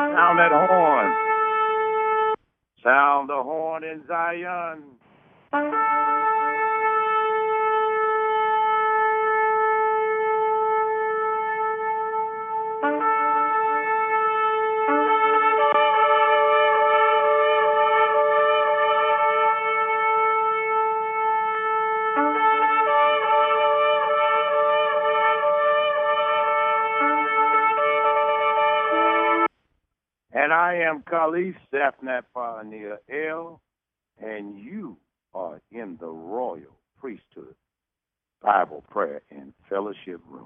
Sound that horn. Sound the horn in Zion. And I am Khalif Safnat Pioneer L, and you are in the Royal Priesthood Bible Prayer and Fellowship Room.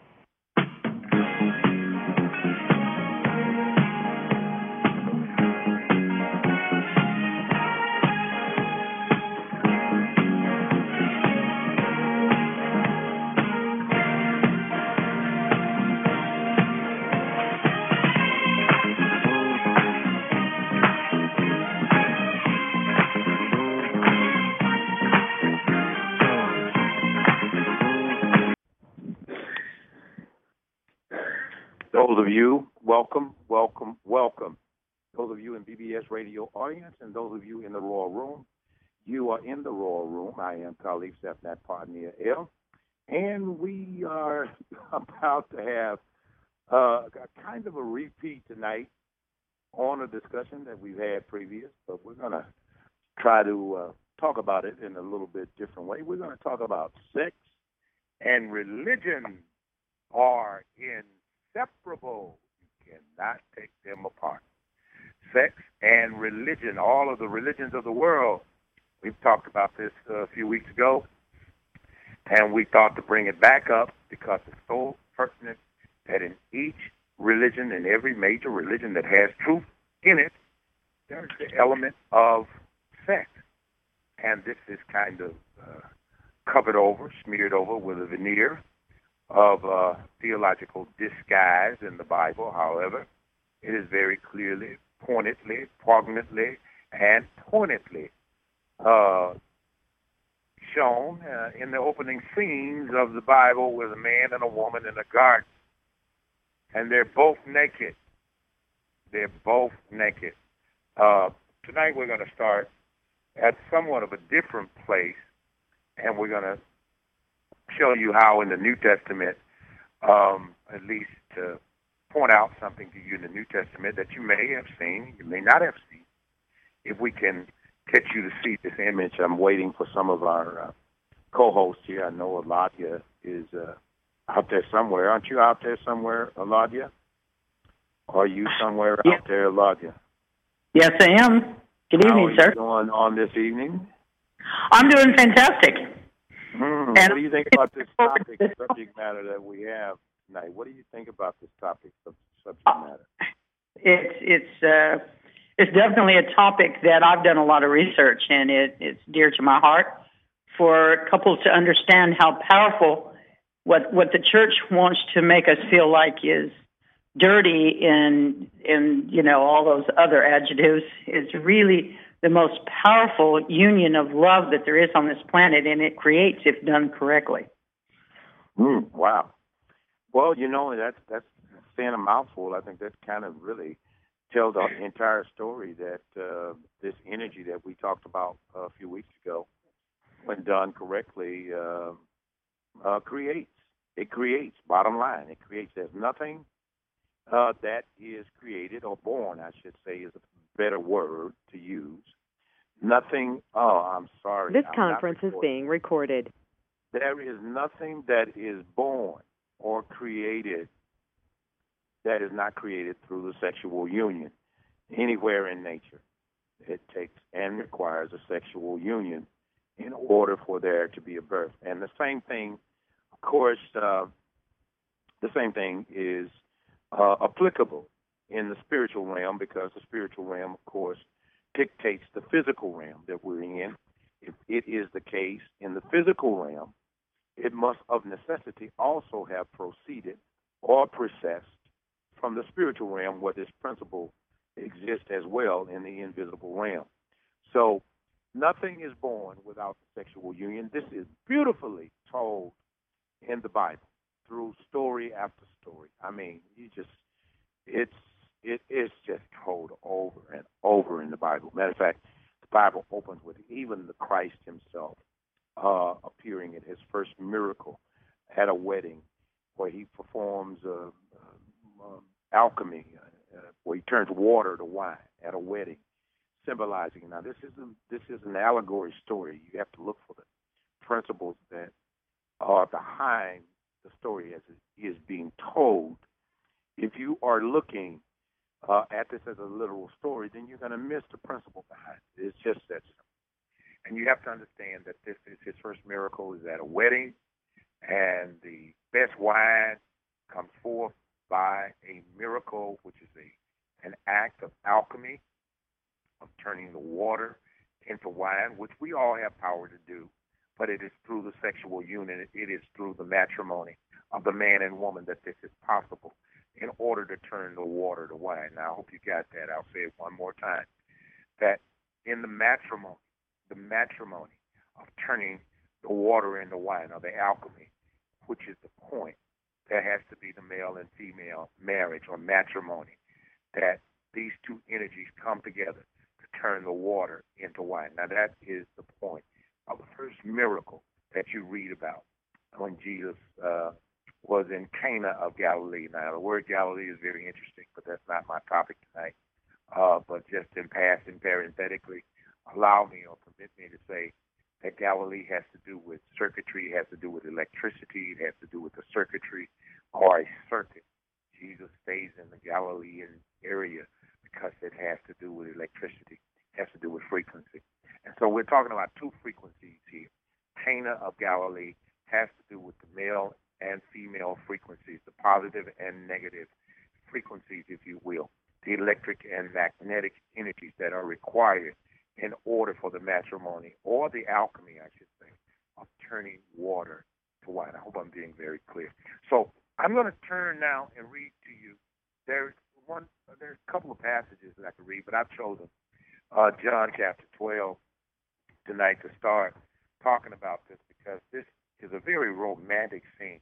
Those of you, welcome. Those of you in BBS radio audience and those of you in the Royal Room, you are in the Royal Room. I am Khalif Safnat Pioneer L, and we are about to have a kind of a repeat tonight on a discussion that we've had previous, but we're going to try to talk about it in a little bit different way. We're going to talk about sex and religion are inseparable. You cannot take them apart. Sex and religion, all of the religions of the world. We've talked about this a few weeks ago, and we thought to bring it back up because it's so pertinent that in each religion, in every major religion that has truth in it, there's the element of sex. And this is kind of covered over, smeared over with a veneer of theological disguise in the Bible. However, it is very clearly, pointedly, poignantly, and pointedly shown in the opening scenes of the Bible with a man and a woman in a garden. And they're both naked. They're both naked. Tonight we're going to start at somewhat of a different place, and we're going to show you how in the New Testament, at least to point out something to you in the New Testament that you may have seen, you may not have seen. If we can get you to see this image, I'm waiting for some of our co-hosts here. I know Eladia is out there somewhere. Aren't you out there somewhere, Eladia? Are you somewhere out there, Eladia? Yes, I am. Good evening, sir. How are you doing on this evening? I'm doing fantastic. What do you think about this topic, subject matter that we have tonight? What do you think about this topic, subject matter? It's definitely a topic that I've done a lot of research, and it's dear to my heart for couples to understand how powerful what the church wants to make us feel like is dirty and all those other adjectives is really the most powerful union of love that there is on this planet, and it creates if done correctly. Wow. Well, that's saying a mouthful. I think that kind of really tells the entire story that this energy that we talked about a few weeks ago, when done correctly, creates. It creates, bottom line. It creates. There's nothing that is created or born, I should say, is a better word to use. Nothing, I'm sorry. This conference is being recorded. There is nothing that is born or created that is not created through the sexual union anywhere in nature. It takes and requires a sexual union in order for there to be a birth. And the same thing, of course, is applicable in the spiritual realm, because the spiritual realm, of course, dictates the physical realm that we're in. If it is the case in the physical realm, it must of necessity also have proceeded or processed from the spiritual realm, where this principle exists as well in the invisible realm. So nothing is born without the sexual union. This is beautifully told in the Bible through story after story. I mean, it's It is just told over and over in the Bible. Matter of fact, the Bible opens with even the Christ himself appearing in his first miracle at a wedding where he performs alchemy, where he turns water to wine at a wedding, symbolizing. Now, this is an allegory story. You have to look for the principles that are behind the story as it is being told. If you are looking at this as a literal story, then you're going to miss the principle behind it. It's just that simple. And you have to understand that this is his first miracle is at a wedding, and the best wine comes forth by a miracle, which is an act of alchemy, of turning the water into wine, which we all have power to do, but it is through the sexual union, it is through the matrimony of the man and woman that this is possible in order to turn the water to wine. Now, I hope you got that. I'll say it one more time, that in the matrimony of turning the water into wine, or the alchemy, which is the point, there has to be the male and female marriage or matrimony, that these two energies come together to turn the water into wine. Now, that is the point of the first miracle that you read about when Jesus was in Cana of Galilee. Now, the word Galilee is very interesting, but that's not my topic tonight. But just in passing, parenthetically, allow me or permit me to say that Galilee has to do with circuitry, it has to do with electricity, it has to do with the circuitry or a circuit. Jesus stays in the Galilean area because it has to do with electricity, it has to do with frequency. And so we're talking about two frequencies here. Cana of Galilee has to do with the male and female frequencies, the positive and negative frequencies, if you will, the electric and magnetic energies that are required in order for the matrimony, or the alchemy, I should say, of turning water to wine. I hope I'm being very clear. So I'm going to turn now and read to you. There's a couple of passages that I could read, but I've chosen John chapter 12 tonight to start talking about this, because this is a very romantic scene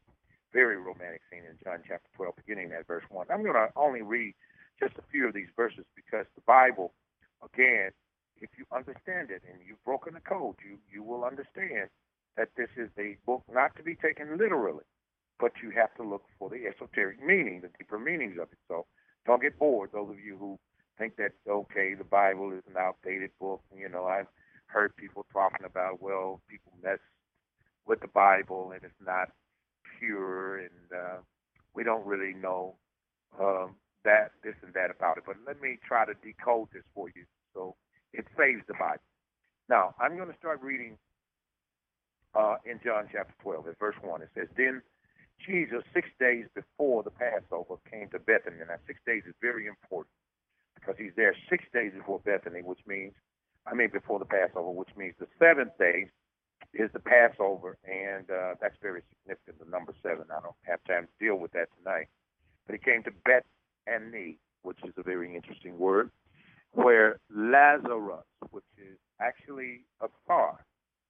in John chapter 12, beginning at verse 1. I'm going to only read just a few of these verses because the Bible, again, if you understand it and you've broken the code, you will understand that this is a book not to be taken literally, but you have to look for the esoteric meaning, the deeper meanings of it. So don't get bored, those of you who think that, okay, the Bible is an outdated book. You know, I've heard people talking about, well, people mess with the Bible and it's not pure, and we don't really know that, this and that about it. But let me try to decode this for you so it saves the Bible. Now, I'm going to start reading in John chapter 12 at verse 1. It says, Then Jesus, 6 days before the Passover, came to Bethany. Now, 6 days is very important because he's there 6 days before Bethany, before the Passover, which means the seventh day is the Passover, and that's very significant, the number 7. I don't have time to deal with that tonight. But he came to Bethany, which is a very interesting word, where Lazarus, which is actually a Tsar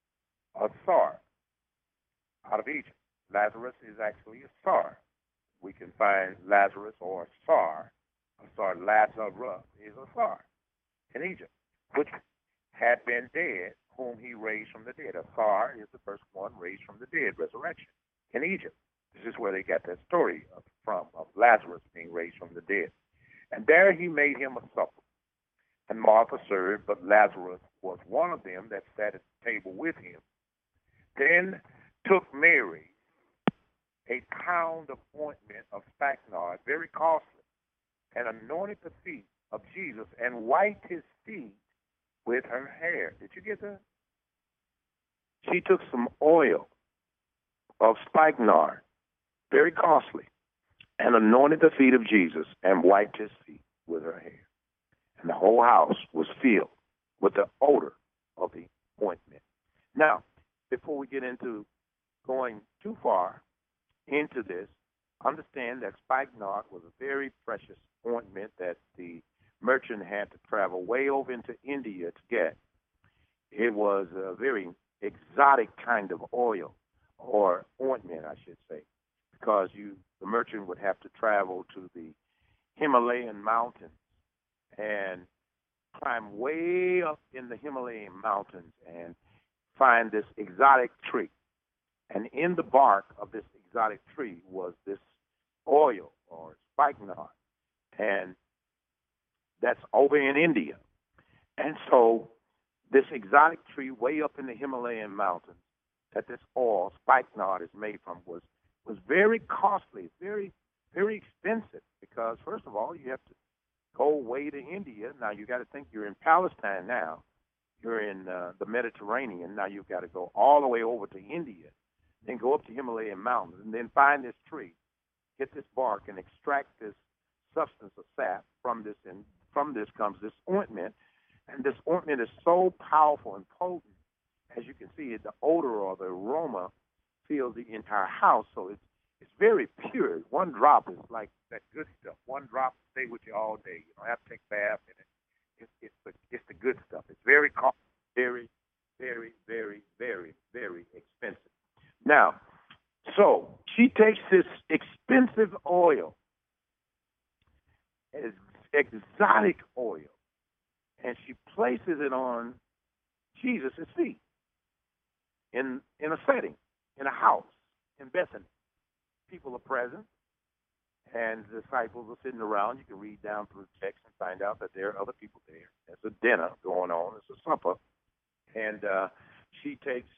out of Egypt. Lazarus is actually a Tsar. We can find Lazarus or a Tsar. Lazarus is a Tsar in Egypt, which had been dead, whom he raised from the dead. A Tsar is the first one raised from the dead, resurrection, in Egypt. This is where they got that story from, of Lazarus being raised from the dead. And there he made him a supper. And Martha served, but Lazarus was one of them that sat at the table with him. Then took Mary a pound of ointment of spikenard, very costly, and anointed the feet of Jesus and wiped his feet with her hair. Did you get that? She took some oil of spikenard, very costly, and anointed the feet of Jesus and wiped his feet with her hair. And the whole house was filled with the odor of the ointment. Now, before we get into going too far into this, understand that spikenard was a very precious ointment that the merchant had to travel way over into India to get. It was a very exotic kind of oil, or ointment, I should say, because the merchant would have to travel to the Himalayan mountains and climb way up in the Himalayan mountains and find this exotic tree. And in the bark of this exotic tree was this oil or spikenard. And that's over in India. And so this exotic tree way up in the Himalayan mountains that this oil, spikenard, is made from was very costly, very, very expensive because, first of all, you have to go way to India. Now, you got to think you're in Palestine now. You're in the Mediterranean. Now you've got to go all the way over to India, then go up to Himalayan mountains, and then find this tree, get this bark, and extract this substance of sap from this. And from this comes this ointment. And this ointment is so powerful and potent, as you can see, the odor or the aroma fills the entire house. So it's very pure. One drop is like that good stuff. One drop will stay with you all day. You don't have to take a bath in it. It's the good stuff. It's very costly, very, very, very, very, very expensive. Now, so she takes this expensive oil, exotic oil, and she places it on Jesus' feet in a setting, in a house, in Bethany. People are present, and the disciples are sitting around. You can read down through the text and find out that there are other people there. There's a dinner going on. It's a supper, and she takes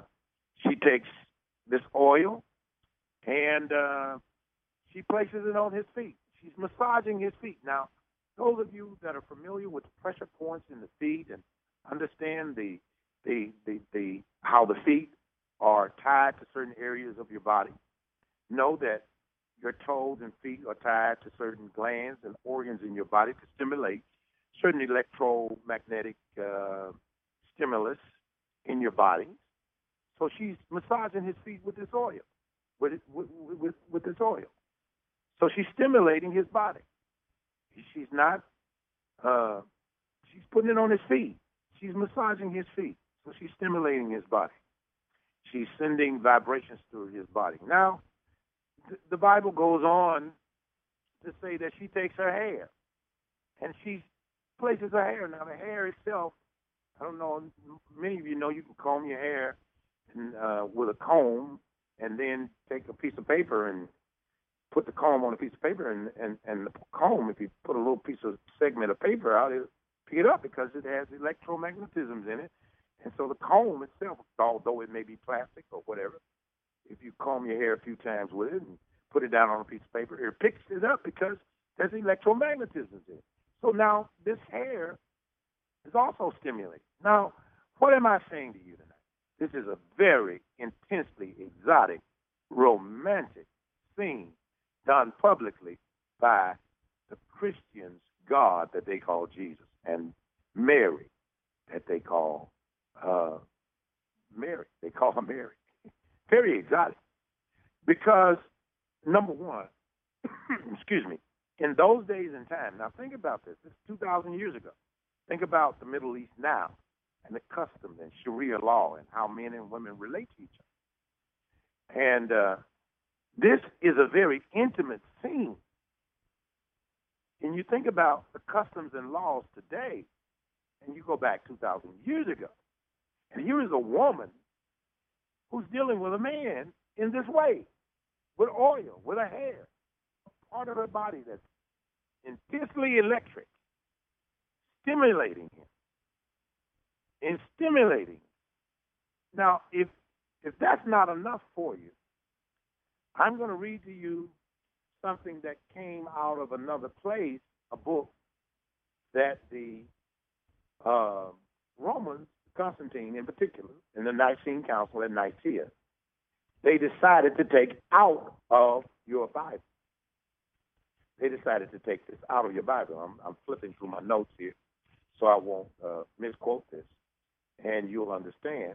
this oil and she places it on his feet. She's massaging his feet. Now, those of you that are familiar with pressure points in the feet and understand the how the feet are tied to certain areas of your body, know that your toes and feet are tied to certain glands and organs in your body to stimulate certain electromagnetic stimulus in your body. So she's massaging his feet with this oil, with this oil. So she's stimulating his body. She's not. She's putting it on his feet. She's massaging his feet. So she's stimulating his body. She's sending vibrations through his body. Now, the Bible goes on to say that she takes her hair and she places her hair. Now, the hair itself, I don't know, many of you know you can comb your hair and, with a comb and then take a piece of paper and put the comb on a piece of paper and the comb, if you put a little piece of segment of paper out, it'll pick it up because it has electromagnetisms in it. And so the comb itself, although it may be plastic or whatever, if you comb your hair a few times with it and put it down on a piece of paper, it picks it up because there's electromagnetism in it. So now this hair is also stimulated. Now, what am I saying to you tonight? This is a very intensely exotic, romantic scene done publicly by the Christians' God that they call Jesus and Mary that they call Mary. They call her Mary. Very exotic. Because, number one, excuse me, in those days and time, now think about this. This is 2,000 years ago. Think about the Middle East now and the customs and Sharia law and how men and women relate to each other. And this is a very intimate scene. And you think about the customs and laws today, and you go back 2,000 years ago, and here is a woman who's dealing with a man in this way, with oil, with her hair, part of her body that's intensely electric, stimulating him, and stimulating. Now, if that's not enough for you, I'm going to read to you something that came out of another place, a book that the Romans, Constantine in particular, in the Nicene Council at Nicaea, they decided to take out of your Bible. They decided to take this out of your Bible. I'm flipping through my notes here so I won't misquote this, and you'll understand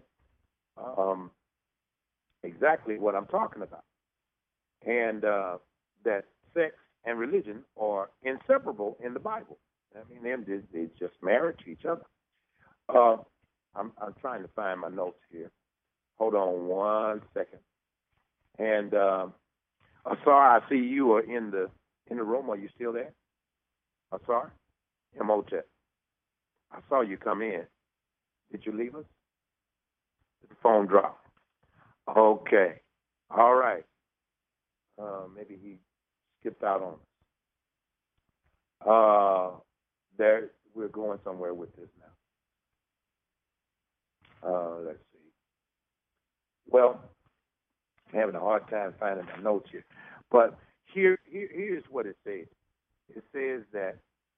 exactly what I'm talking about. And that sex and religion are inseparable in the Bible. I mean, they just married to each other. I'm trying to find my notes here. Hold on 1 second. And Asar, I see you are in the room. Are you still there? Asar? Imhotep. I saw you come in. Did you leave us? Did the phone drop? Okay. All right. Maybe he skipped out on us. There, we're going somewhere with this now. Let's see. Well, I'm having a hard time finding my notes here. But here's what it says. It says that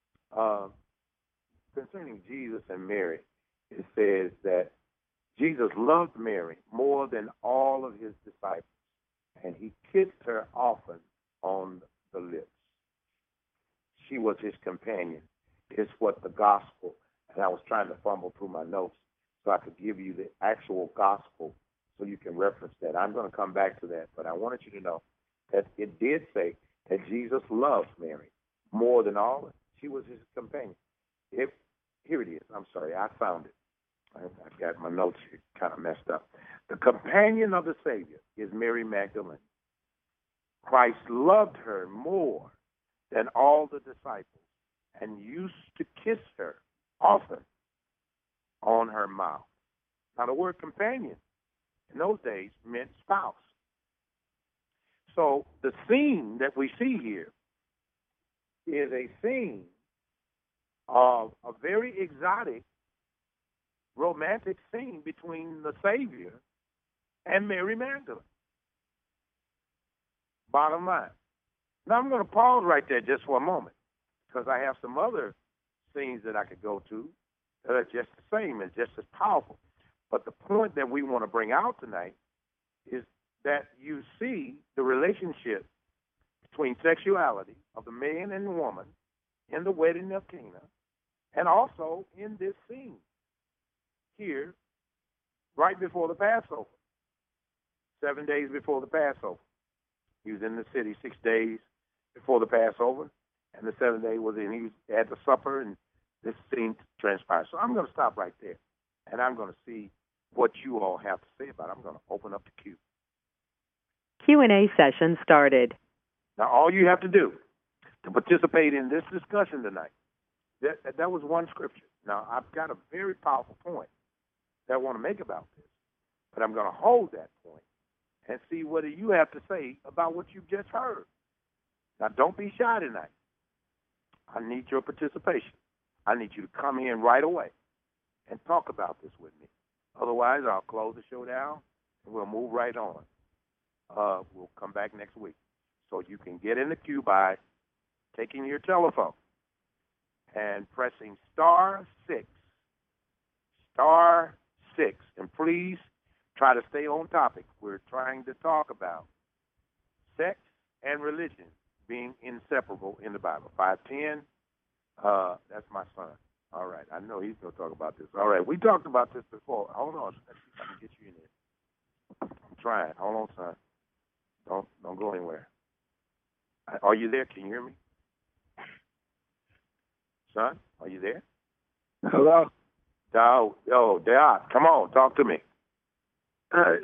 concerning Jesus and Mary, it says that Jesus loved Mary more than all of his disciples, and he kissed her often on the lips. She was his companion. It's what the gospel, and I was trying to fumble through my notes so I could give you the actual gospel so you can reference that. I'm going to come back to that, but I wanted you to know that it did say that Jesus loved Mary more than all. She was his companion. Here it is. I'm sorry. I found it. I've got my notes here kind of messed up. The companion of the Savior is Mary Magdalene. Christ loved her more than all the disciples and used to kiss her often on her mouth. Now, the word companion in those days meant spouse. So the scene that we see here is a scene of a very exotic, romantic scene between the Savior and Mary Magdalene. Bottom line. Now, I'm going to pause right there just for a moment because I have some other scenes that I could go to that are just the same and just as powerful. But the point that we want to bring out tonight is that you see the relationship between sexuality of the man and the woman in the wedding of Cana and also in this scene here right before the Passover, 7 days before the Passover. He was in the city 6 days before the Passover, and the 7th day was in. He had the supper, and this scene transpired. So I'm going to stop right there, and I'm going to see what you all have to say about it. I'm going to open up the queue. Q&A session started. Now, all you have to do to participate in this discussion tonight, that was one scripture. Now, I've got a very powerful point that I want to make about this, but I'm going to hold that point and see what you have to say about what you've just heard. Now, don't be shy tonight. I need your participation. I need you to come in right away and talk about this with me. Otherwise, I'll close the show down and we'll move right on. We'll come back next week. So you can get in the queue by taking your telephone and pressing *6. *6. And please try to stay on topic. We're trying to talk about sex and religion being inseparable in the Bible. 510, that's my son. All right, I know he's going to talk about this. All right, we talked about this before. Hold on, let's see if I can get you in there. I'm trying. Hold on, son. Don't go anywhere. Are you there? Can you hear me? Son, are you there? Hello? Dad, come on, talk to me. I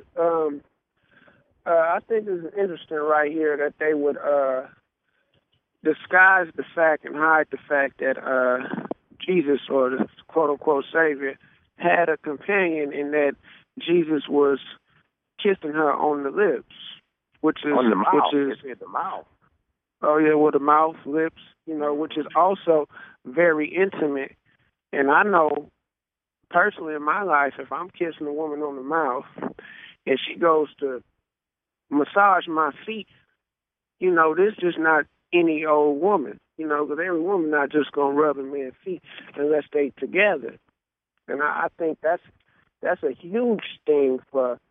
think it's interesting right here that they would disguise the fact and hide the fact that Jesus, or the quote-unquote Savior, had a companion, in that Jesus was kissing her on the lips, which is on the mouth. Which is the mouth. Oh yeah, with the mouth, lips, which is also very intimate. And I know personally in my life, if I'm kissing a woman on the mouth and she goes to massage my feet, this is just not any old woman, because every woman not just gonna rub a man's feet unless they together. And I think that's a huge thing for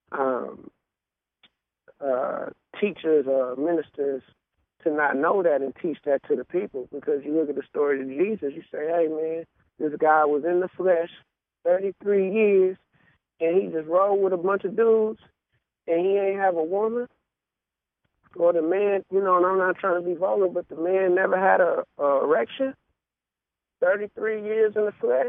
teachers or ministers to not know that and teach that to the people. Because you look at the story of Jesus, you say, hey man, this guy was in the flesh 33 years and he just rolled with a bunch of dudes and he ain't have a woman. Or the man, and I'm not trying to be vulgar, but the man never had a erection. 33 years in the flesh.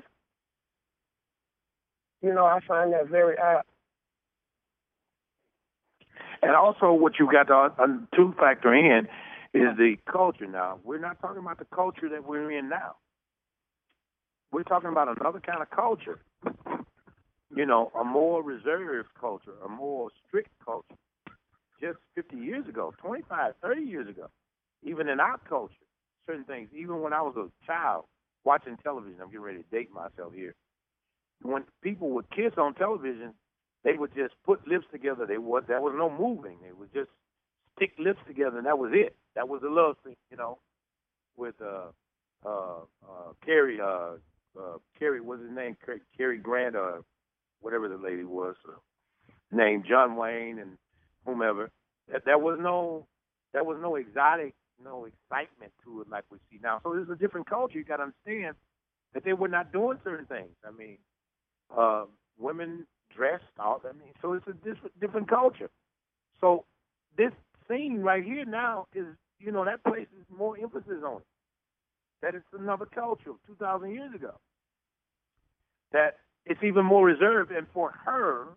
I find that very odd. And also what you got to factor in is the culture now. We're not talking about the culture that we're in now. We're talking about another kind of culture. You know, a more reserved culture, a more strict culture. Just 50 years ago, 25, 30 years ago, even in our culture, certain things, even when I was a child watching television, I'm getting ready to date myself here. When people would kiss on television, they would just put lips together. There was no moving. They would just stick lips together, and that was it. That was the love thing, you know, with Cary, what's his name? Cary Grant, whatever the lady was, named John Wayne and whomever. There was no exotic, no excitement to it like we see now. So there's a different culture. You got to understand that they were not doing certain things. I mean, women dressed all. I mean, so it's a different culture. So this scene right here now is, you know, that places more emphasis on it. That it's another culture of 2,000 years ago. That it's even more reserved, and for her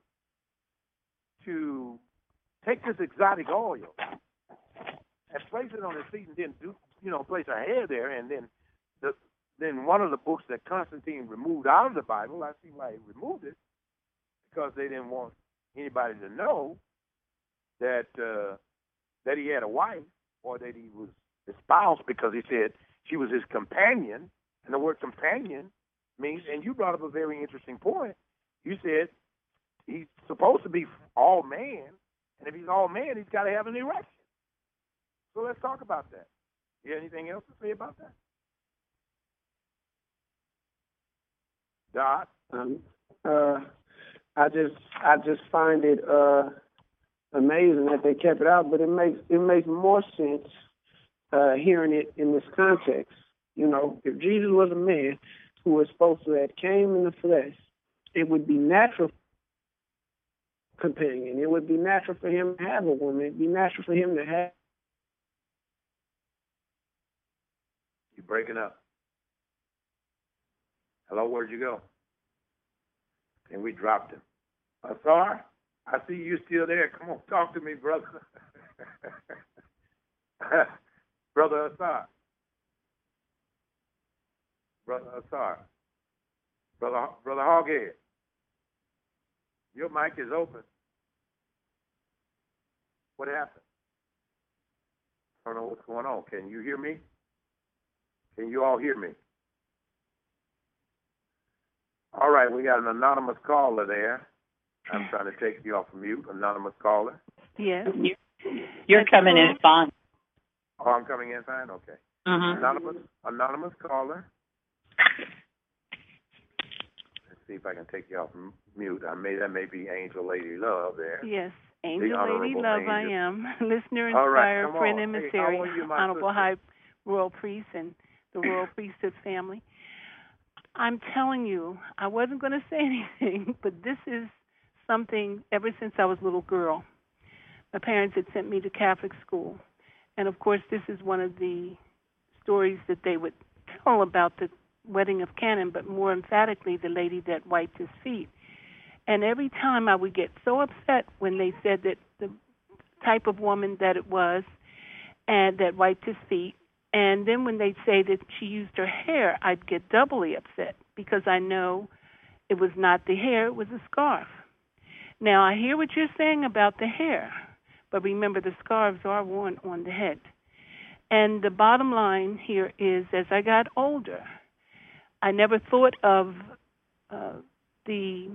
to take this exotic oil and place it on her feet, and then place her hair there, and then one of the books that Constantine removed out of the Bible, I see why he removed it, because they didn't want anybody to know that he had a wife or that he was espoused, because he said she was his companion, and the word companion means, and you brought up a very interesting point. You said he's supposed to be all man, and if he's all man, he's got to have an erection. So let's talk about that. You have anything else to say about that? Dot? I just find it amazing that they kept it out, but it makes more sense hearing it in this context. You know, if Jesus was a man who was supposed to have came in the flesh, it would be natural companion. It would be natural for him to have a woman. It'd be natural for him to have. You're breaking up. Hello, where'd you go? And we dropped him. Asar, I see you still there. Come on, talk to me, brother. Brother Asar. Brother Asar. Brother Hoghead. Your mic is open. What happened? I don't know what's going on. Can you hear me? Can you all hear me? All right, we got an anonymous caller there. I'm trying to take you off of mute. Anonymous caller. Yes. You're coming in fine. Oh, I'm coming in fine? Okay. Mm-hmm. Anonymous caller. Let's see if I can take you off mute. That may be Angel Lady Love there. Yes, Angel Lady Love, Angel. I am. Listener, All right, inspired, friend, emissary, hey, how are you, my Honorable sister? High Royal Priest and the Royal Priesthood family. I'm telling you, I wasn't going to say anything, but this is something ever since I was a little girl. My parents had sent me to Catholic school. And, of course, this is one of the stories that they would tell about the wedding of Canon, but more emphatically, the lady that wiped his feet. And every time I would get so upset when they said that the type of woman that it was and that wiped his feet. And then when they'd say that she used her hair, I'd get doubly upset because I know it was not the hair, it was a scarf. Now, I hear what you're saying about the hair, but remember the scarves are worn on the head. And the bottom line here is, as I got older, I never thought of the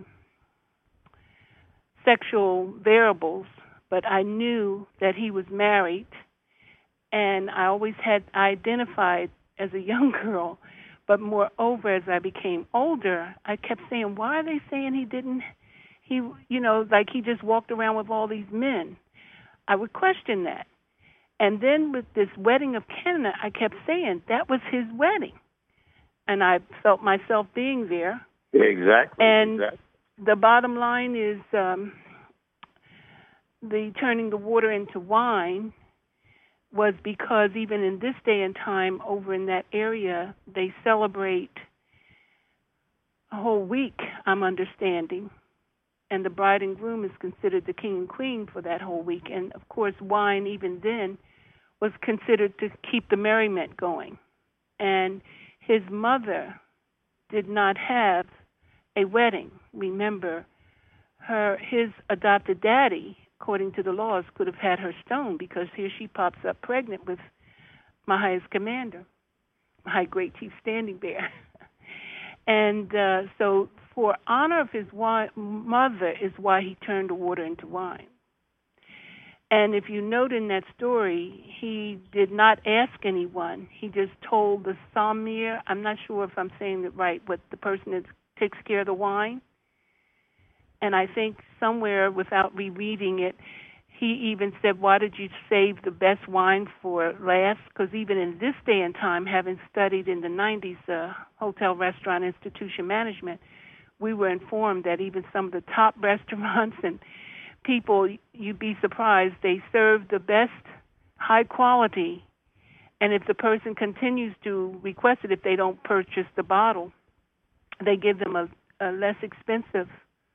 sexual variables, but I knew that he was married, and I always had identified as a young girl, but moreover, as I became older, I kept saying, why are they saying he like he just walked around with all these men? I would question that. And then with this wedding of Cana, I kept saying that was his wedding. And I felt myself being there. Exactly. And the bottom line is the turning the water into wine was because even in this day and time over in that area, they celebrate a whole week, I'm understanding. And the bride and groom is considered the king and queen for that whole week. And, of course, wine even then was considered to keep the merriment going. And his mother did not have a wedding. Remember, his adopted daddy, according to the laws, could have had her stoned, because here she pops up pregnant with my highest commander, my high great chief Standing Bear. And so for honor of his mother is why he turned the water into wine. And if you note in that story, he did not ask anyone. He just told the Samir, I'm not sure if I'm saying it right, but the person that takes care of the wine. And I think somewhere, without rereading it, he even said, why did you save the best wine for last? Because even in this day and time, having studied in the 90s hotel, restaurant, institution management, we were informed that even some of the top restaurants and people, you'd be surprised, they serve the best high quality, and if the person continues to request it, if they don't purchase the bottle, they give them a less expensive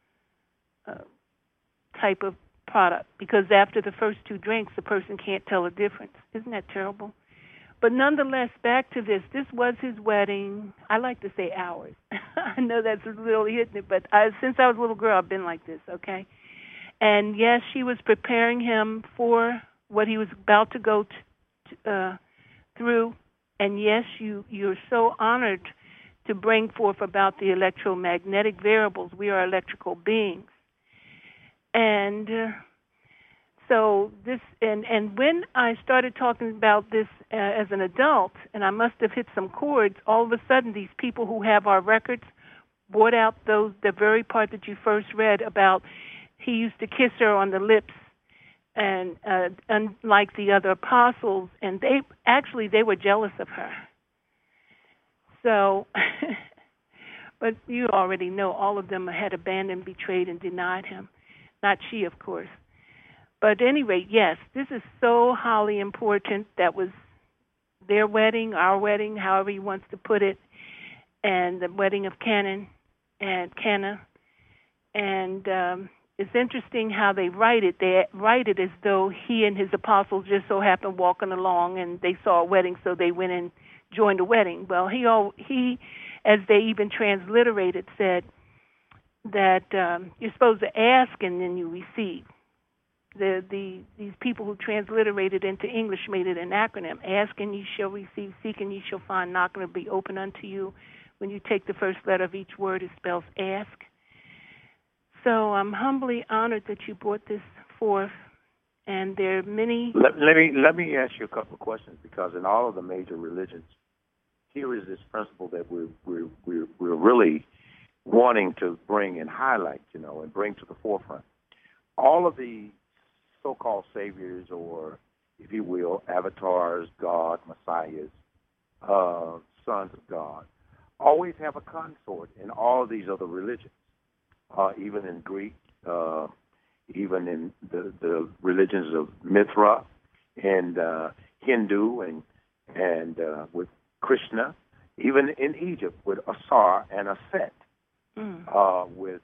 type of product, because after the first two drinks, the person can't tell a difference. Isn't that terrible? But nonetheless, back to this. This was his wedding. I like to say ours. I know that's a little hitting it, but since I was a little girl, I've been like this, okay? And yes, she was preparing him for what he was about to go through. And yes, you're so honored to bring forth about the electromagnetic variables. We are electrical beings. And so this, and when I started talking about this as an adult, and I must have hit some chords, all of a sudden these people who have our records brought out the very part that you first read about he used to kiss her on the lips, and unlike the other apostles, and they were jealous of her. So, but you already know all of them had abandoned, betrayed, and denied him. Not she, of course. But at any rate, yes, this is so highly important. That was their wedding, our wedding, however he wants to put it, and the wedding of Cana. And it's interesting how they write it. They write it as though he and his apostles just so happened walking along and they saw a wedding, so they went and joined the wedding. Well, he as they even transliterated, said that you're supposed to ask and then you receive. These people who transliterated into English made it an acronym. Ask and ye shall receive, seek and ye shall find, knock and it will be open unto you. When you take the first letter of each word, it spells ask. So I'm humbly honored that you brought this forth, and there are many. Let me ask you a couple of questions, because in all of the major religions, here is this principle that we're really wanting to bring and highlight, and bring to the forefront. All of the so-called saviors, or if you will, avatars, God, messiahs, sons of God, always have a consort in all of these other religions. Even in Greek, even in the religions of Mithra and Hindu and with Krishna, even in Egypt with Asar and Aset, with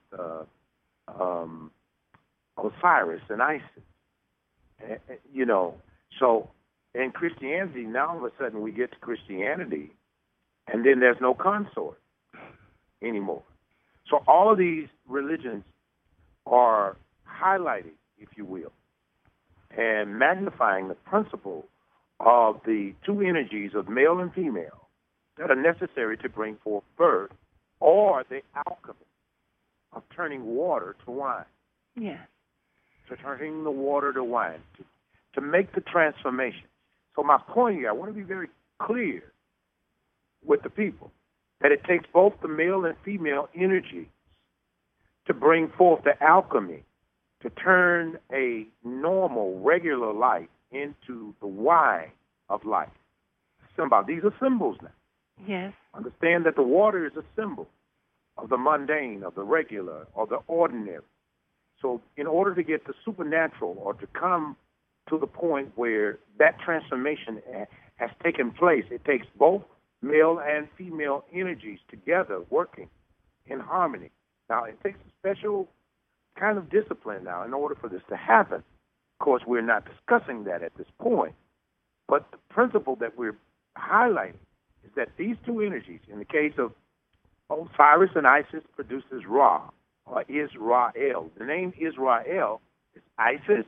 Osiris and Isis. So in Christianity, now all of a sudden we get to Christianity, and then there's no consort anymore. So all of these religions are highlighting, if you will, and magnifying the principle of the two energies of male and female that are necessary to bring forth birth, or the alchemy of turning water to wine. Yes. To turning the water to wine, to make the transformation. So my point here, I want to be very clear with the people that it takes both the male and female energies to bring forth the alchemy, to turn a normal, regular life into the wine of life. These are symbols now. Yes. Understand that the water is a symbol of the mundane, of the regular, of the ordinary. So in order to get the supernatural, or to come to the point where that transformation has taken place, it takes both male and female energies together working in harmony. Now, it takes a special kind of discipline now in order for this to happen. Of course, we're not discussing that at this point, But the principle that we're highlighting is that these two energies, in the case of Osiris and Isis, produces Ra, or Israel. The name Israel is Isis,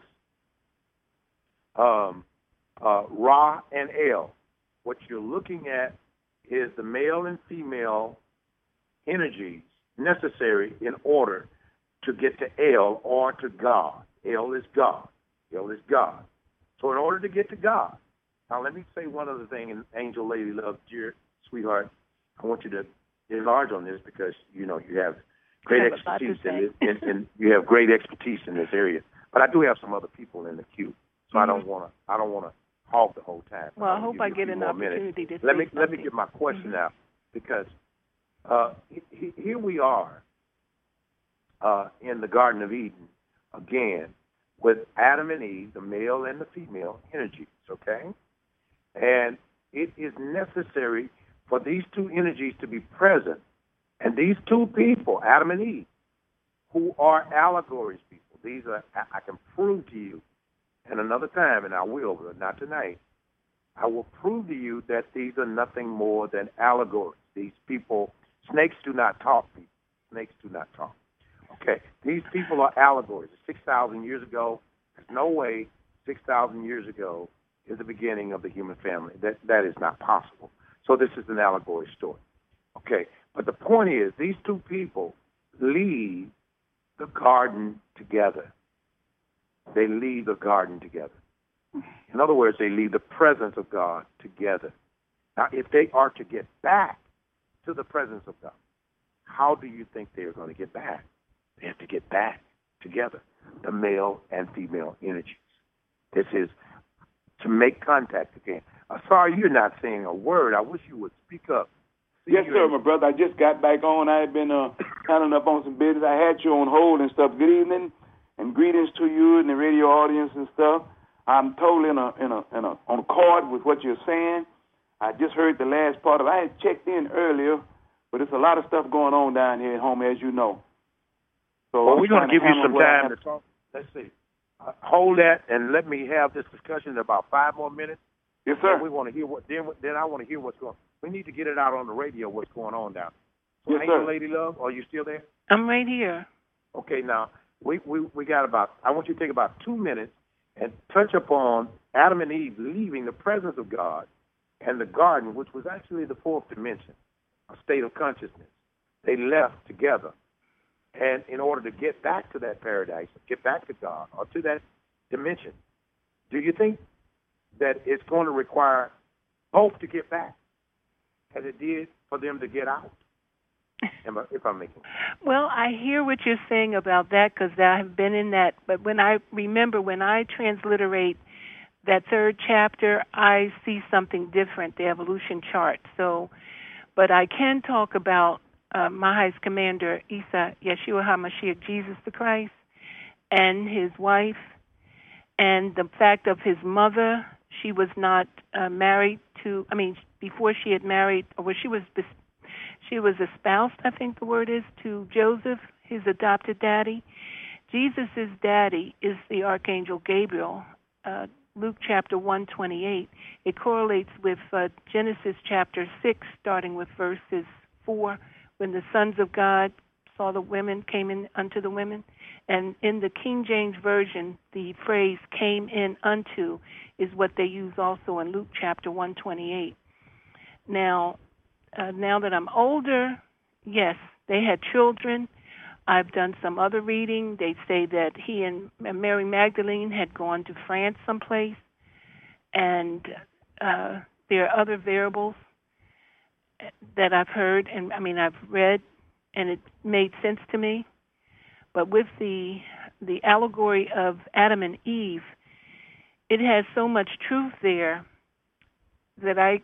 Ra, and El. What you're looking at is the male and female energies necessary in order to get to El, or to God. El is God. El is God. So in order to get to God, now let me say one other thing, and Angel Lady Love, dear sweetheart, I want you to enlarge on this because you have great expertise in this, and you have great expertise in this area. But I do have some other people in the queue, so I don't want to hog the whole time. Well, I hope I get an opportunity to let me get my question out, because here we are in the Garden of Eden again with Adam and Eve, the male and the female energies. Okay, and it is necessary for these two energies to be present, and these two people, Adam and Eve, who are allegories people. These are, I can prove to you, and another time, and I will, but not tonight, I will prove to you that these are nothing more than allegories. These people, snakes do not talk, people. Snakes do not talk. Okay, these people are allegories. 6,000 years ago, there's no way 6,000 years ago is the beginning of the human family. That is not possible. So this is an allegory story. Okay, but the point is, these two people leave the garden together. They leave the garden together. In other words, they leave the presence of God together. Now, if they are to get back to the presence of God, how do you think they are going to get back? They have to get back together, the male and female energies. This is to make contact again. Sorry, you're not saying a word. I wish you would speak up. Yes, sir, my brother. I just got back on. I had been handling up on some business. I had you on hold and stuff. Good evening, and greetings to you and the radio audience and stuff. I'm totally on accord with what you're saying. I just heard the last part of it. I had checked in earlier, but there's a lot of stuff going on down here at home, as you know. So well, we're going to give you some time to talk. Let's see. Hold that and let me have this discussion in about 5 more minutes. Yes, sir. And we want to hear then I want to hear what's going on. We need to get it out on the radio, what's going on down there. So, yes, sir. Lady Love, are you still there? I'm right here. Okay, now, we got I want you to take about 2 minutes and touch upon Adam and Eve leaving the presence of God and the garden, which was actually the fourth dimension, a state of consciousness. They left together. And in order to get back to that paradise, get back to God, or to that dimension, do you think that it's going to require both to get back as it did for them to get out? If I'm making sense. Well, I hear what you're saying about that because I have been in that. But when I transliterate that third chapter, I see something different, the evolution chart. So, but I can talk about my highest commander, Isa Yeshua HaMashiach, Jesus the Christ, and his wife, and the fact of his mother. She was not married to, before she had married, or she was espoused, I think the word is, to Joseph, his adopted daddy. Jesus' daddy is the Archangel Gabriel. Luke chapter 1:28. It correlates with Genesis chapter 6, starting with verses 4, when the sons of God saw the women, came in unto the women. And in the King James Version, the phrase came in unto is what they use also in Luke chapter 1:28. Now that I'm older, yes, they had children. I've done some other reading. They say that he and Mary Magdalene had gone to France someplace, and there are other variables that I've heard, and I've read, and it made sense to me. But with the allegory of Adam and Eve, it has so much truth there that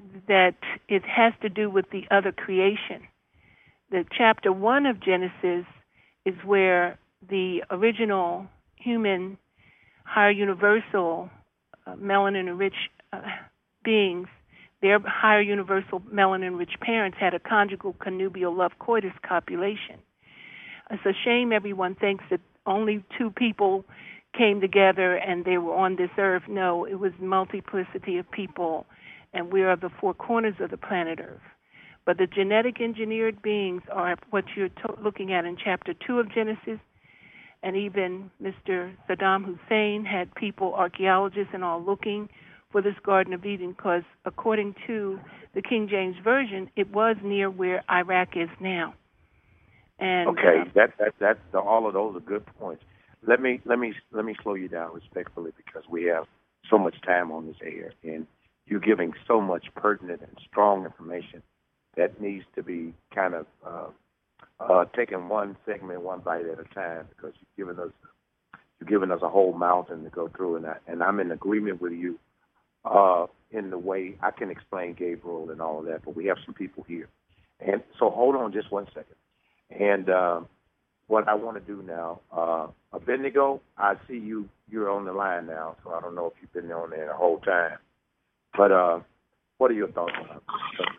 it has to do with the other creation. The chapter 1 of Genesis is where the original human, higher universal, melanin-rich beings, their higher universal melanin-rich parents had a conjugal connubial love coitus copulation. It's a shame everyone thinks that only two people came together and they were on this earth. No, it was multiplicity of people, and we are the four corners of the planet Earth. But the genetic engineered beings are what you're looking at in chapter 2 of Genesis, and even Mr. Saddam Hussein had people, archaeologists and all, looking for this Garden of Eden because according to the King James Version, it was near where Iraq is now. And okay, that's all of those are good points. Let me slow you down respectfully because we have so much time on this air, and you're giving so much pertinent and strong information that needs to be kind of taken one segment, one bite at a time, because you're giving us a whole mountain to go through, and I'm in agreement with you in the way I can explain Gabriel and all of that. But we have some people here, and so hold on just 1 second. And what I want to do now, Abednego, I see you're on the line now, so I don't know if you've been on there the whole time. But what are your thoughts on that?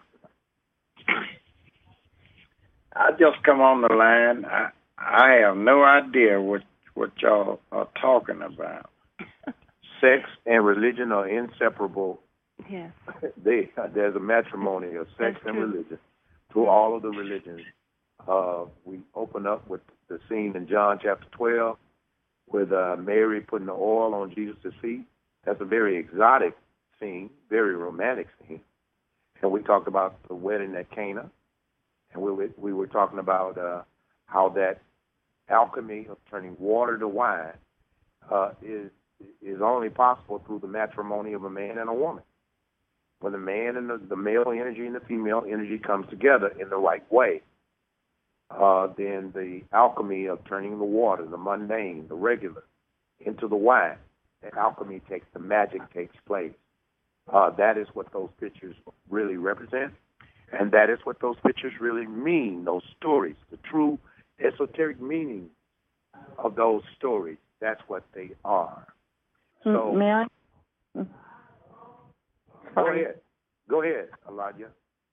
I just come on the line. I have no idea what y'all are talking about. Sex and religion are inseparable. Yes. There's a matrimony of sex That's and true. religion through all of the religions. We open up with the scene in John chapter 12 with Mary putting the oil on Jesus' feet. That's a very exotic scene, very romantic scene. And we talked about the wedding at Cana. And we were talking about how that alchemy of turning water to wine is only possible through the matrimony of a man and a woman. When the man and the male energy and the female energy comes together in the right way, then the alchemy of turning the water, the mundane, the regular, into the wine, the alchemy the magic takes place. That is what those pictures really represent. And that is what those pictures really mean, those stories, the true esoteric meaning of those stories. That's what they are. So, may I? Go ahead, Elijah.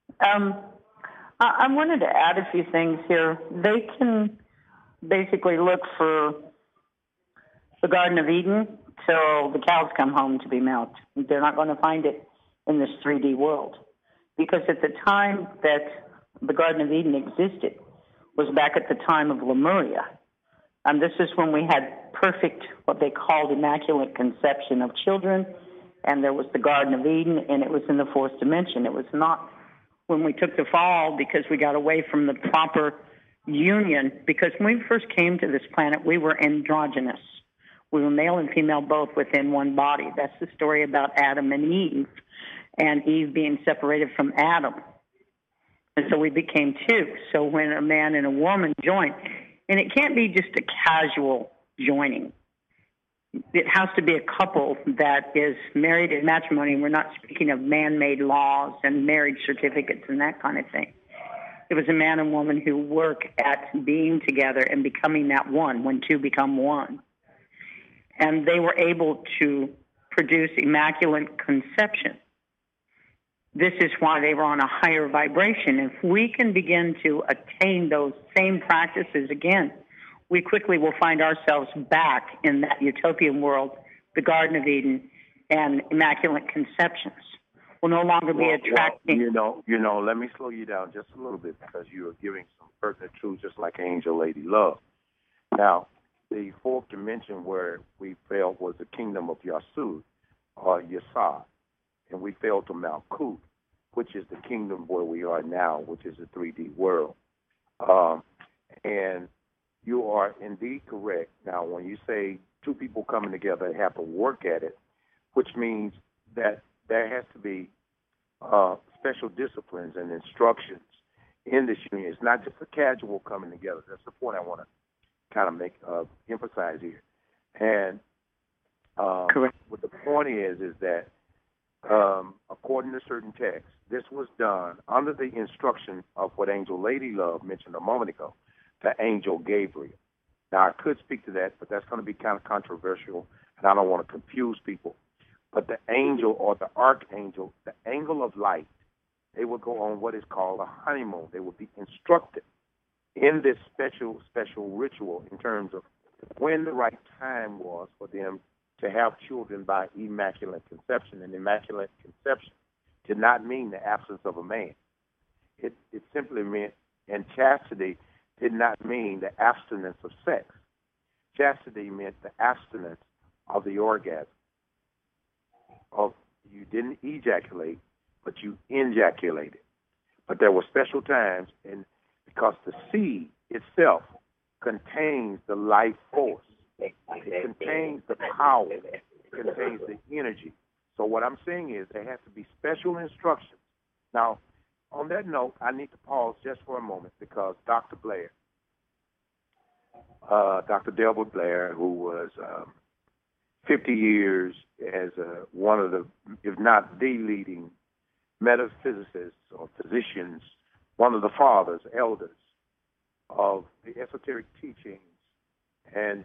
I wanted to add a few things here. They can basically look for the Garden of Eden till the cows come home to be milked. They're not going to find it in this 3D world. Because at the time that the Garden of Eden existed was back at the time of Lemuria. And this is when we had perfect, what they called immaculate conception of children. And there was the Garden of Eden, and it was in the fourth dimension. It was not when we took the fall because we got away from the proper union. Because when we first came to this planet, we were androgynous. We were male and female both within one body. That's the story about Adam and Eve being separated from Adam. And so we became two. So when a man and a woman join, and it can't be just a casual joining. It has to be a couple that is married in matrimony. We're not speaking of man-made laws and marriage certificates and that kind of thing. It was a man and woman who work at being together and becoming that one, when two become one. And they were able to produce immaculate conception. This is why they were on a higher vibration. If we can begin to attain those same practices again, we quickly will find ourselves back in that utopian world, the Garden of Eden, and immaculate conceptions. We'll no longer be attracting. Let me slow you down just a little bit because you are giving some pertinent truths, just like Angel Lady Love. Now, the fourth dimension where we fell was the kingdom of Yasud, or Yasad, and we fell to Malkut, which is the kingdom where we are now, which is the 3D world. And you are indeed correct. Now, when you say two people coming together and have to work at it, which means that there has to be special disciplines and instructions in this union. It's not just a casual coming together. That's the point I want to kind of emphasize here. And correct. What the point is that according to certain texts, this was done under the instruction of what Angel Lady Love mentioned a moment ago, the angel Gabriel. Now, I could speak to that, but that's going to be kind of controversial, and I don't want to confuse people. But the angel or the archangel, the angel of light, they will go on what is called a honeymoon. They will be instructed in this special ritual in terms of when the right time was for them to have children by immaculate conception. And immaculate conception did not mean the absence of a man. It simply meant, and chastity did not mean the abstinence of sex. Chastity meant the abstinence of the orgasm. You didn't ejaculate, but you ejaculated. But there were special times, and because the seed itself contains the life force, it contains the power, it contains the energy. So what I'm saying is there has to be special instructions. Now, on that note, I need to pause just for a moment because Dr. Blair, Dr. Delbert Blair, who was 50 years as one of the, if not the leading metaphysicists or physicians, one of the fathers, elders of the esoteric teachings, and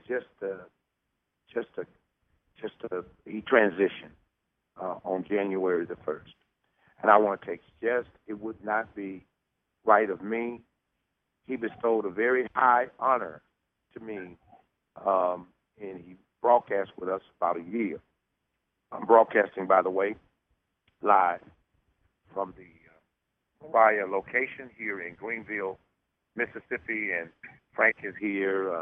he transitioned on January the 1st. And I want to take it would not be right of me. He bestowed a very high honor to me, and he broadcast with us about a year. I'm broadcasting, by the way, live from the Moriah location here in Greenville, Mississippi, and Frank is here,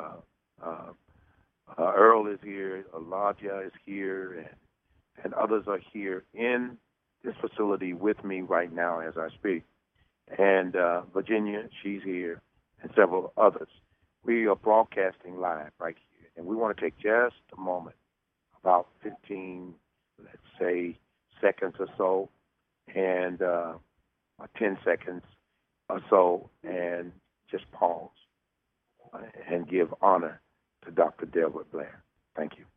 Earl is here, Elijah is here, and others are here in this facility with me right now as I speak. And Virginia, she's here, and several others. We are broadcasting live right here, and we want to take just a moment, about 15, let's say, seconds or so, and 10 seconds or so, and just pause and give honor to Dr. Delbert Blair. Thank you.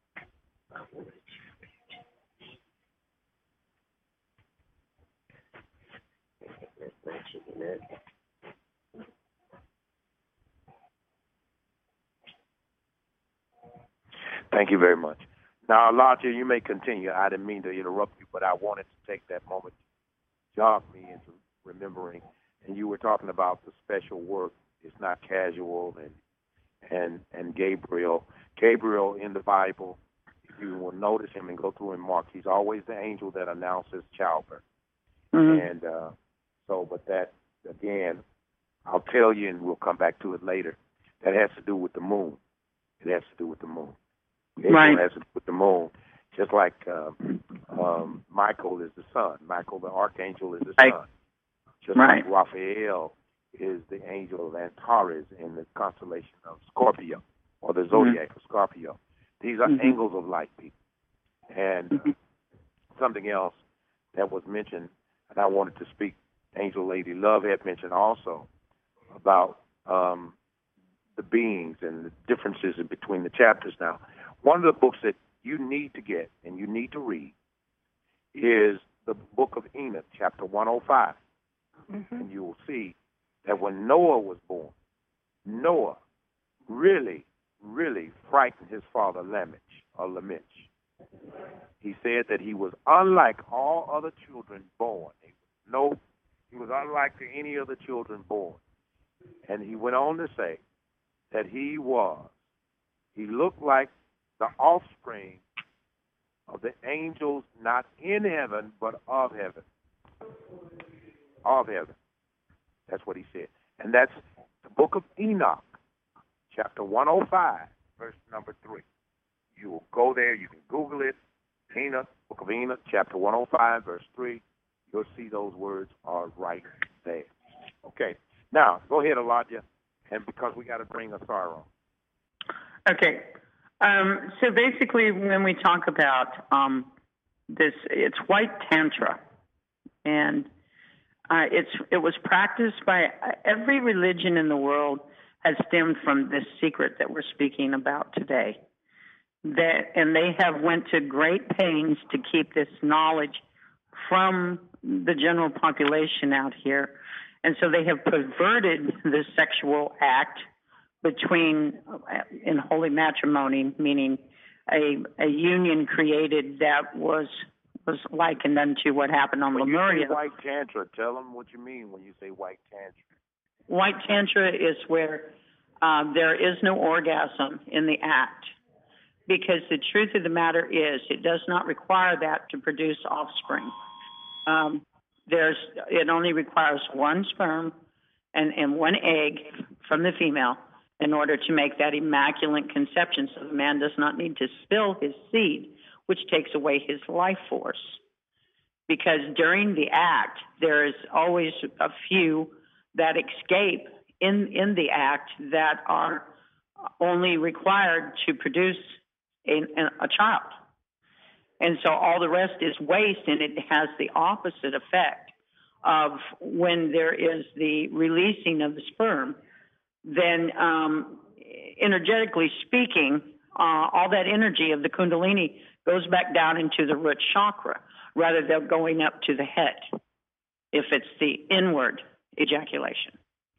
Thank you very much. Now, Elijah, you may continue. I didn't mean to interrupt you, but I wanted to take that moment to jog me into remembering. And you were talking about the special work. It's not casual, and Gabriel. Gabriel in the Bible, if you will notice him and go through and Mark, he's always the angel that announces childbirth. Mm-hmm. And but that, again, I'll tell you, and we'll come back to it later, that has to do with the moon. It has to do with the moon. Right. It has to do with the moon. Just like Michael is the sun. Michael, the archangel, is the sun. Just like Raphael is the angel of Antares in the constellation of Scorpio, or the zodiac of Scorpio. These are angels of light, people. And something else that was mentioned, and I wanted to speak, Angel Lady Love had mentioned also about the beings and the differences in between the chapters. Now, one of the books that you need to get and you need to read is the book of Enoch, chapter 105. And you will see that when Noah was born, Noah really, really frightened his father Lamech. He said that he was unlike all other children born. He was unlike to any other children born. And he went on to say that he looked like the offspring of the angels, not in heaven, but of heaven. Of heaven. That's what he said. And that's the book of Enoch, chapter 105, verse number 3. You will go there. You can Google it. Enoch, book of Enoch, chapter 105, verse 3. You'll see those words are right there. Okay. Now, go ahead, Elijah, and because we got to bring Asar on. Okay. So basically, when we talk about this, it's white tantra, and it was practiced by every religion in the world has stemmed from this secret that we're speaking about today. And they have went to great pains to keep this knowledge from the general population out here. And so they have perverted the sexual act in holy matrimony, meaning a union created that was likened unto what happened on Lemuria. White Tantra, tell them what you mean when you say White Tantra. White Tantra is where there is no orgasm in the act, because the truth of the matter is it does not require that to produce offspring. It only requires one sperm and one egg from the female in order to make that immaculate conception. So the man does not need to spill his seed, which takes away his life force. Because during the act, there is always a few that escape in the act that are only required to produce a child. And so all the rest is waste, and it has the opposite effect of when there is the releasing of the sperm. Then, energetically speaking, all that energy of the Kundalini goes back down into the root chakra rather than going up to the head if it's the inward ejaculation.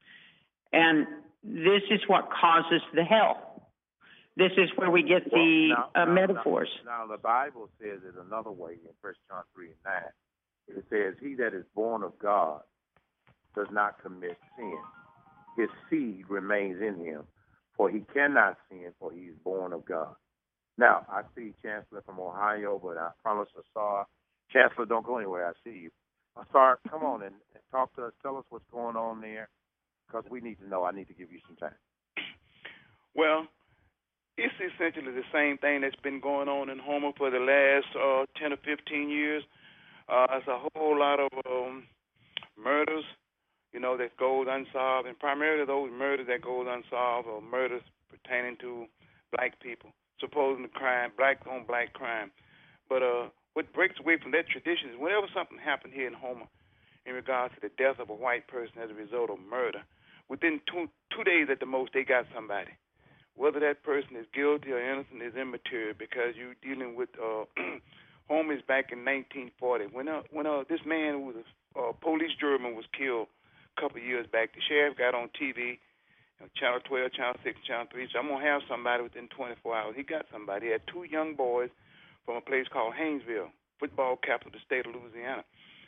And this is what causes the hell. This is where we get metaphors. Now, the Bible says it another way in 1 John 3:9. It says, he that is born of God does not commit sin. His seed remains in him, for he cannot sin, for he is born of God. Now, I see Chancellor from Ohio, but I promise Asar. Chancellor, don't go anywhere. I see you. Asar, come on and talk to us. Tell us what's going on there, because we need to know. I need to give you some time. Well, it's essentially the same thing that's been going on in Houma for the last 10 or 15 years. It's a whole lot of murders, that goes unsolved, and primarily those murders that goes unsolved are murders pertaining to black people, supposing crime, black on black crime. But what breaks away from that tradition is whenever something happened here in Houma in regards to the death of a white person as a result of murder, within two days at the most, they got somebody. Whether that person is guilty or innocent is immaterial, because you're dealing with Houma is back in 1940 when this man who was a police juryman was killed a couple of years back. The sheriff got on TV, Channel 12, Channel 6, Channel 3. So I'm gonna have somebody within 24 hours. He got somebody. He had two young boys from a place called Haynesville, football capital of the state of Louisiana.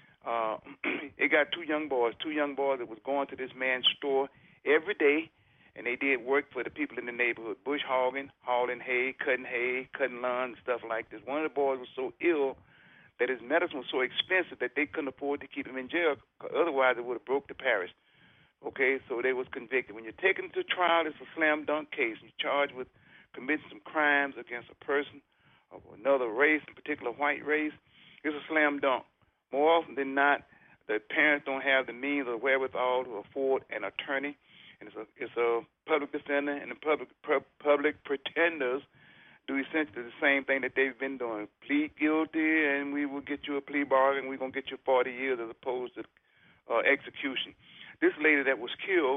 He got two young boys that was going to this man's store every day, and they did work for the people in the neighborhood, bush hogging, hauling hay, cutting lawns, stuff like this. One of the boys was so ill that his medicine was so expensive that they couldn't afford to keep him in jail. Otherwise, it would have broke the parish. Okay, so they was convicted. When you're taken to trial, it's a slam dunk case. You're charged with committing some crimes against a person of another race, in particular white race. It's a slam dunk. More often than not, the parents don't have the means or wherewithal to afford an attorney, and it's a public defender, and the public pretenders do essentially the same thing that they've been doing. Plead guilty, and we will get you a plea bargain. We're going to get you 40 years as opposed to execution. This lady that was killed,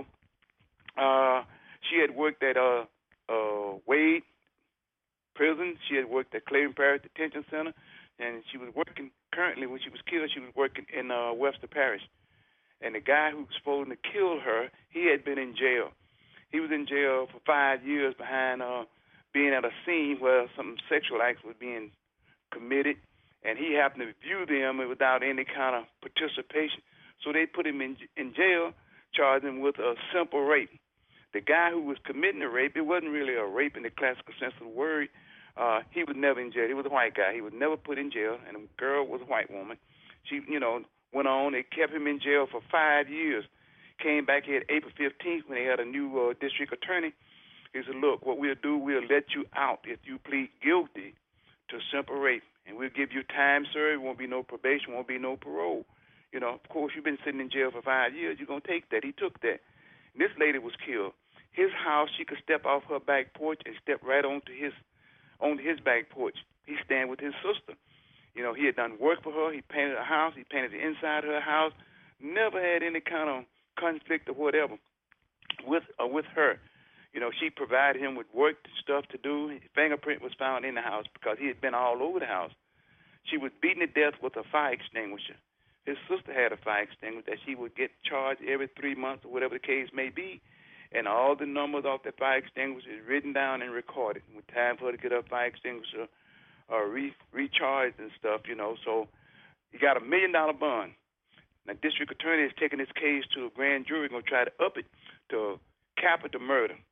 she had worked at Wade Prison. She had worked at Clayton Parish Detention Center, and she was working currently when she was killed. She was working in Webster Parish. And the guy who was supposed to kill her, he had been in jail. He was in jail for 5 years behind being at a scene where some sexual acts was being committed, and he happened to view them without any kind of participation. So they put him in jail, charged him with a simple rape. The guy who was committing the rape, it wasn't really a rape in the classical sense of the word. He was never in jail. He was a white guy. He was never put in jail, and the girl was a white woman. She, went on. They kept him in jail for 5 years. Came back here April 15th when they had a new district attorney. He said, look, what we'll do, we'll let you out if you plead guilty to simple rape, and we'll give you time served. Won't be no probation, won't be no parole. Of course, you've been sitting in jail for 5 years. You're going to take that. He took that. And this lady was killed. His house, she could step off her back porch and step right onto his back porch. He's staying with his sister. He had done work for her. He painted her house. He painted the inside of her house. Never had any kind of conflict or whatever with her. She provided him with work stuff to do. His fingerprint was found in the house because he had been all over the house. She was beaten to death with a fire extinguisher. His sister had a fire extinguisher that she would get charged every 3 months or whatever the case may be, and all the numbers off that fire extinguisher is written down and recorded. With time for her to get her fire extinguisher recharged and stuff, So he got $1 million bond. Now, district attorney is taking this case to a grand jury, going to try to up it to capital murder.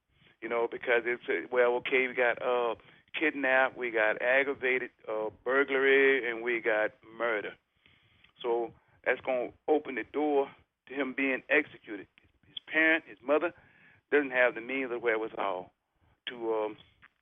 because it's, we got kidnap, we got aggravated burglary, and we got murder. So that's going to open the door to him being executed. His parent, his mother, doesn't have the means of wherewithal to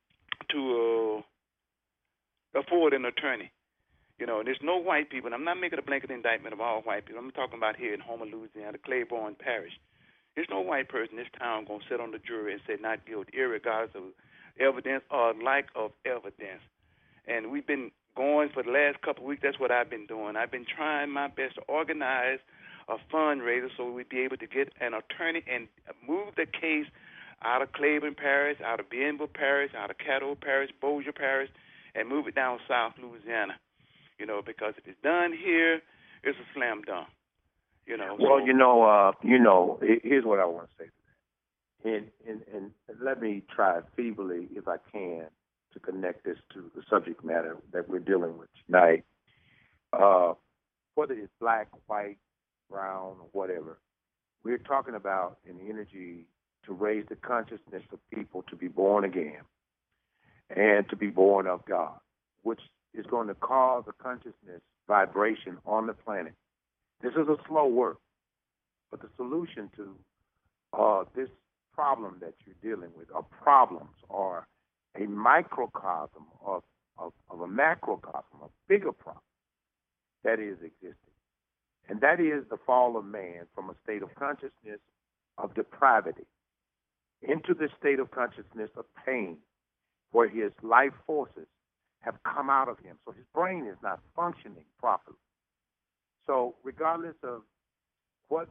afford an attorney. There's no white people, and I'm not making a blanket indictment of all white people. I'm talking about here in Homer, Louisiana, Claiborne Parish. There's no white person in this town going to sit on the jury and say not guilty, irregardless of evidence or lack of evidence. And we've been going for the last couple of weeks. That's what I've been doing. I've been trying my best to organize a fundraiser so we'd be able to get an attorney and move the case out of Claiborne Parish, out of Bienville Parish, out of Caddo Parish, Bossier Parish, and move it down South Louisiana. Because if it's done here, it's a slam dunk. Well, here's what I want to say to that. And let me try feebly, if I can, to connect this to the subject matter that we're dealing with tonight. Whether it's black, white, brown, or whatever, we're talking about an energy to raise the consciousness of people to be born again and to be born of God, which is going to cause a consciousness vibration on the planet. This is a slow work, but the solution to this problem that you're dealing with, or problems, are a microcosm of a macrocosm, a bigger problem that is existing. And that is the fall of man from a state of consciousness of depravity into the state of consciousness of pain, where his life forces have come out of him. So his brain is not functioning properly. So regardless of what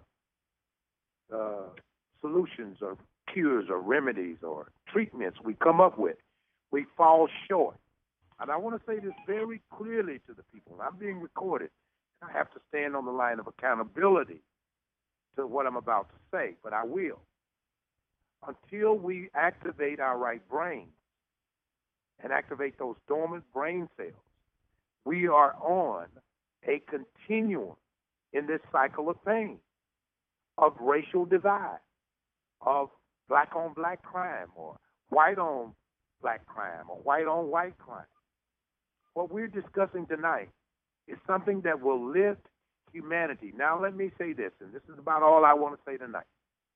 solutions or cures or remedies or treatments we come up with, we fall short. And I want to say this very clearly to the people. I'm being recorded. I have to stand on the line of accountability to what I'm about to say, but I will. Until we activate our right brain and activate those dormant brain cells, we are on a continuum in this cycle of pain, of racial divide, of black-on-black crime, or white-on-black crime, or white-on-white crime. What we're discussing tonight is something that will lift humanity. Now, let me say this, and this is about all I want to say tonight.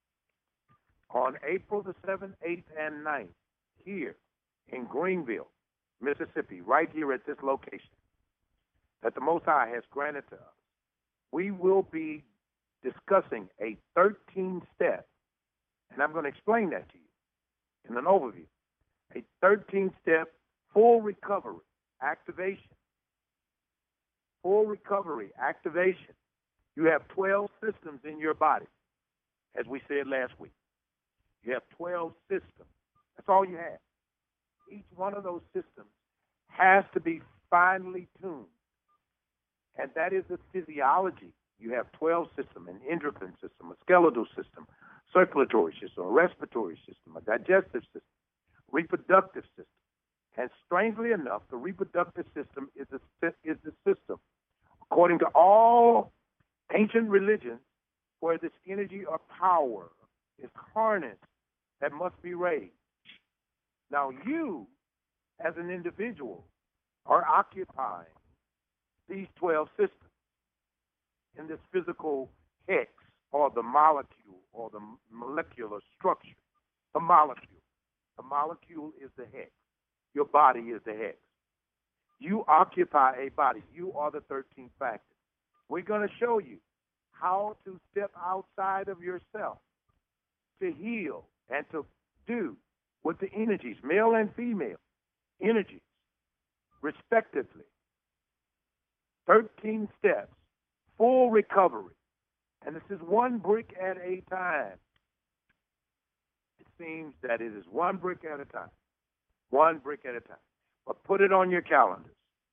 On April the 7th, 8th, and 9th, here in Greenville, Mississippi, right here at this location that the Most High has granted to us, we will be discussing a 13-step, and I'm going to explain that to you in an overview, a 13-step full recovery activation. Full recovery activation. You have 12 systems in your body, as we said last week. You have 12 systems. That's all you have. Each one of those systems has to be finely tuned. And that is the physiology. You have 12 systems: an endocrine system, a skeletal system, circulatory system, a respiratory system, a digestive system, reproductive system. And strangely enough, the reproductive system is the system, according to all ancient religions, where this energy or power is harnessed that must be raised. Now you, as an individual, are occupying these 12 systems in this physical hex, or the molecule, or the molecular structure. The molecule. The molecule is the hex. Your body is the hex. You occupy a body. You are the 13th factor. We're going to show you how to step outside of yourself to heal and to do with the energies, male and female energies, respectively. 13 steps, full recovery. And this is one brick at a time. It seems that it is one brick at a time. One brick at a time. But put it on your calendars.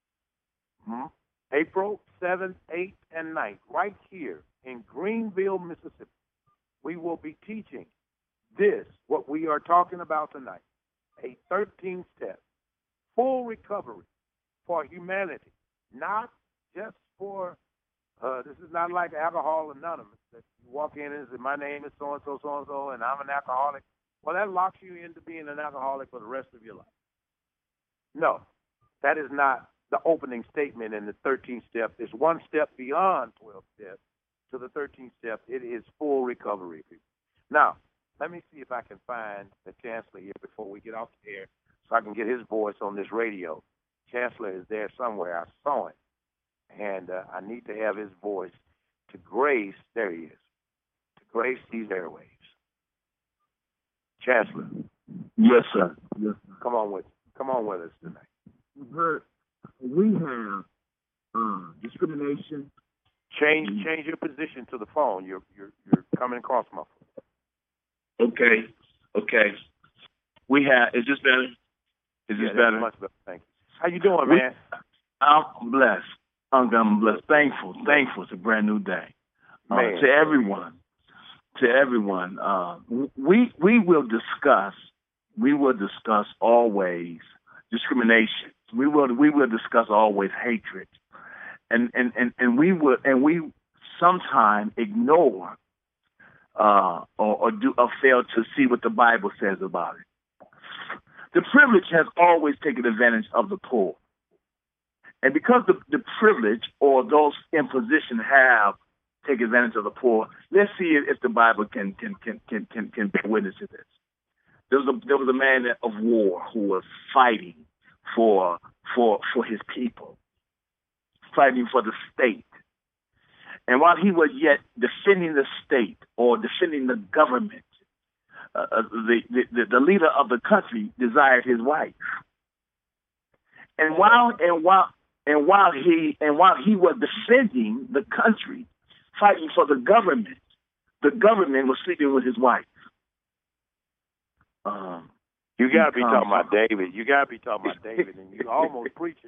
April 7th, 8th, and 9th, right here in Greenville, Mississippi, we will be teaching this, what we are talking about tonight, a 13-step full recovery for humanity, not just for, this is not like Alcohol Anonymous, that you walk in and say, my name is so-and-so, so-and-so, and I'm an alcoholic. Well, that locks you into being an alcoholic for the rest of your life. No, that is not the opening statement in the 13th step. It's one step beyond 12 steps to the 13th step. It is full recovery, people. Now, let me see if I can find the Chancellor here before we get off the air so I can get his voice on this radio. Chancellor is there somewhere. I saw him. And I need to have his voice to grace, there he is, to grace these airwaves. Chancellor. Yes, sir. Yes, sir. Come on with us tonight. We have discrimination. Change your position to the phone. You're coming across muffled. Okay. We have. Is this better? Is this better? Much better. Thank you. How you doing, man? I'm blessed. I'm blessed. Thankful. It's a brand new day. To everyone. We will discuss always discrimination. We will discuss always hatred, and we sometimes ignore or fail to see what the Bible says about it. The privilege has always taken advantage of the poor, and because the privilege or those in position have taken advantage of the poor, let's see if the Bible can bear witness to this. There was a man of war who was fighting for his people, fighting for the state. And while he was yet defending the state or defending the government, the leader of the country desired his wife. And while he was defending the country, fighting for the government was sleeping with his wife. You got to be talking about David. You got to be talking about David, and you almost preaching.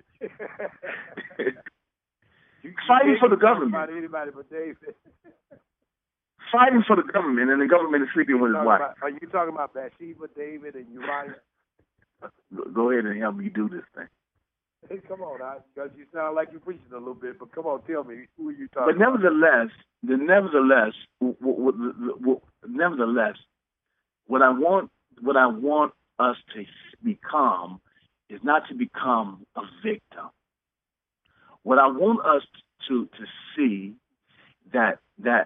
Fighting for the government. About anybody but David. Fighting for the government, and the government is sleeping with his wife. Are you talking about Bathsheba, David, and Uriah? Go ahead and help me do this thing. Hey, come on, because you sound like you're preaching a little bit. But come on, tell me, who are you talking about? But nevertheless, what I want us to become is not to become a victim. What I want us to see that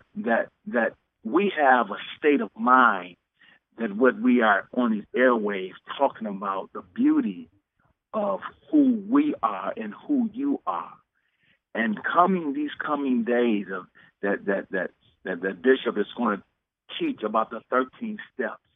we have a state of mind that what we are on these airwaves talking about, the beauty of who we are and who you are, and these coming days of that Bishop is going to teach about the 13 steps.